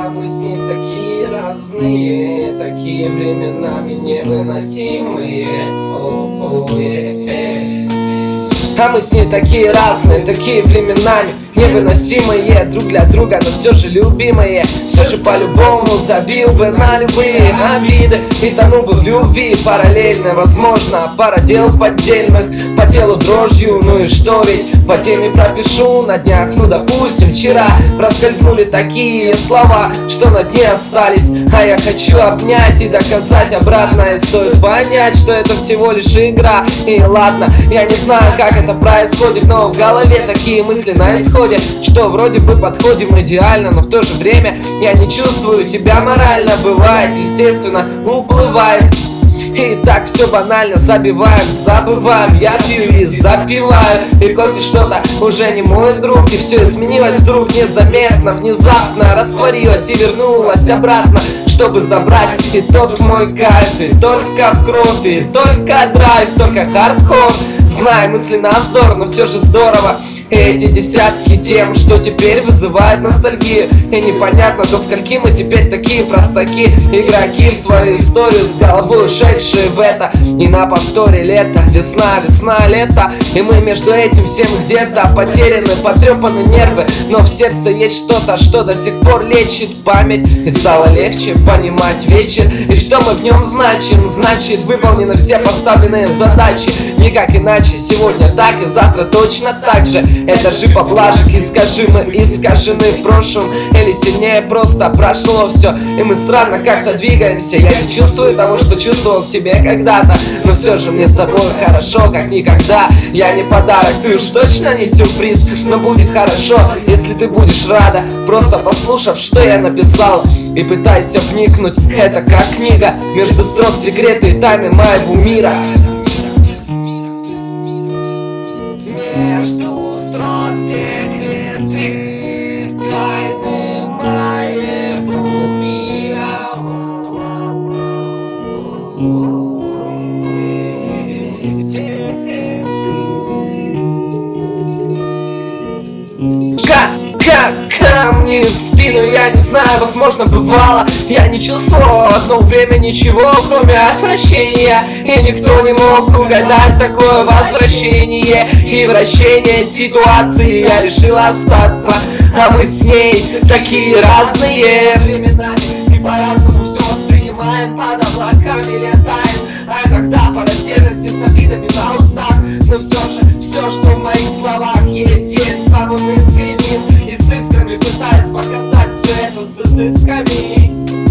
А мы с ней такие разные, такие временами невыносимые. А мы с ней такие разные, такие временами невыносимые друг для друга, но все же любимые. Все же по-любому забил бы на любые обиды и тонул бы в любви параллельно. Возможно, пара дел поддельных, по телу дрожью, ну и что ведь по теме пропишу на днях. Ну допустим, вчера проскользнули такие слова, что на дне остались, а я хочу обнять и доказать обратное. Стоит понять, что это всего лишь игра. И ладно, я не знаю, как это происходит, но в голове такие мысли на исходе, что вроде бы подходим идеально, но в то же время я не чувствую тебя морально. Бывает, естественно, уплывает. И так все банально, забиваем, забываем. Я пью и запиваю, и кофе что-то уже не мой друг. И все изменилось вдруг незаметно, внезапно растворилось и вернулось обратно, чтобы забрать и тот мой кайф. И только в кровь, и только драйв, только хардкор. Знаю, мысли на вздор, но все же здорово. Эти десятки тем, что теперь вызывают ностальгию. И непонятно, до скольки мы теперь такие простаки, игроки в свою историю с головой ушедшие в это. И на повторе лето, весна, весна, лето. И мы между этим всем где-то потеряны, потрепаны нервы, но в сердце есть что-то, что до сих пор лечит память. И стало легче понимать вечер, и что мы в нем значим. Значит, выполнены все поставленные задачи. Никак иначе, сегодня так и завтра точно так же. Это же поблажек, искажимы, искажены в прошлом. Или сильнее просто прошло все, и мы странно как-то двигаемся. Я не чувствую того, что чувствовал к тебе когда-то, но все же мне с тобой хорошо, как никогда. Я не подарок, ты уж точно не сюрприз, но будет хорошо, если ты будешь рада, просто послушав, что я написал. И пытайся вникнуть, это как книга, между строк секреты и тайны моего мира. Между строк секреты, тайны моего мира. Камни в спину, я не знаю, возможно, бывало. Я не чувствовал одно время ничего, кроме отвращения. И никто не мог угадать такое возвращение и вращение ситуации. Я решил остаться, а мы с ней такие разные временами, и по-разному все воспринимаем, под облаками летаем. А иногда по растерянности с обидами на устах, но все, что в моих словах есть самым искренним. И с искрами пытаюсь показать все это с изысками.